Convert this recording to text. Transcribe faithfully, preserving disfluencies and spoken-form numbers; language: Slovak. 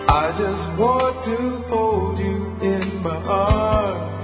I just want to hold you in my arms.